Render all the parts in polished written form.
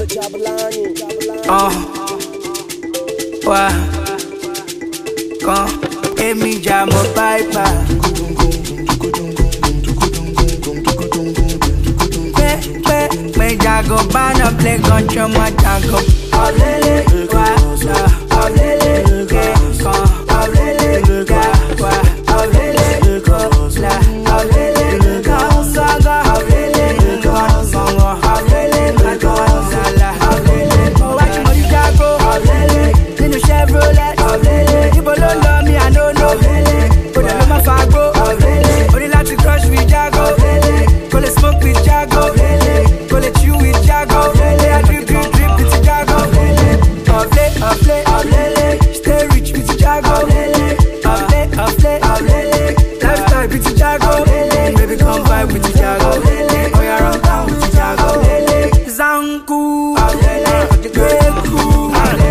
Wa Kan Emi Jamo Piper Me Jago Bana play control my Jago Olele Wa Olele Kan Olele Wa Olele La Olele Kan Saga Olele Kan Songo Olele Kan Sala Olele Watch my Jago Olele Ninu Chevrolet Olele Ibo lo love me I don't know Oda lo ma fago Ori lati crush with Jago Go le smoke with Jago Go le chew with Jago I drip with Jago Off stay rich with Jago Off lifestyle with Jago Baby come vibe with Jago Oh yeah run down with Jago Zanku Greku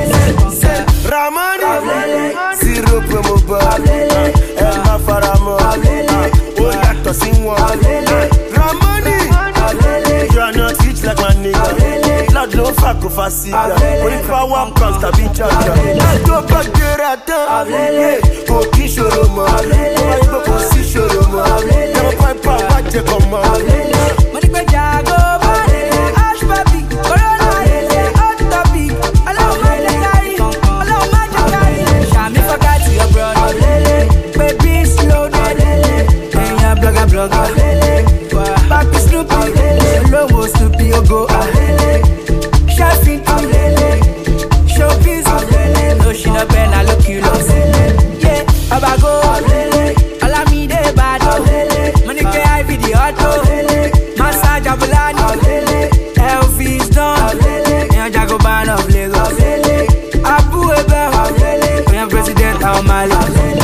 Ramani Zero promo bar Emma Faramo Oyato Singwa Ramani You are not rich like my nigga Lord no fuck of a cigar Only for one comes to be charged Let's go back there at the Go kiss your room Go see your room Never pipe watch you come on Money by Jago Ash papi Corona hot topic Allow my legari Allow my jagari Shami forgot your brother Baby slow down And ya blogger Papi Snoopy Lomo Snoopy Ogo Chef into Showbiz No she no pen I look you lost Yeah Abago Olamide Bado Money ke I be the auto Massage Abulani Elvis Don And Jago Ban of Lagos Abu Ebe And President Aomali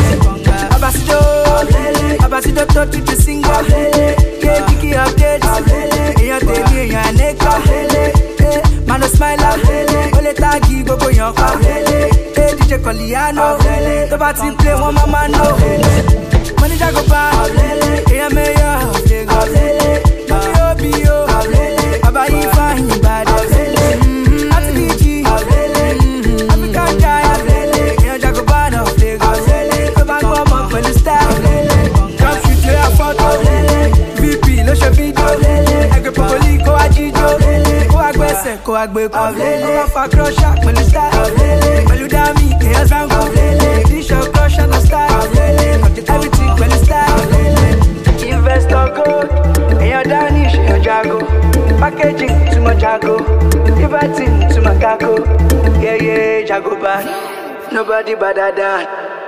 Abasido touch to the singer Yeah, Kiki updates And you tell me you're nigga Man, no smile Ole tagi gogo yonka DJ Coliano Toba team play one mama no Money Jago Ban And mayor of Lagos Obio Abayi Fahin Bade Ati BG African Giant And Jago Ban of Lagos Toba go up for the style Come shoot your photo VP lo ṣe video Ẹgbẹ́ Popoli kó wá jíjó Kó wá gbẹ́sẹ̀ kó wá gbé kó Kó fa crusher pẹ̀lú style Pẹ̀lú dami èèyàn zango T-shirt crusher na style Everything pẹ̀lú style Investor gold èèyàn Danish èèyàn Jago Packaging too much Jago Everything too much Jago Yeah, Jago Ban Nobody better than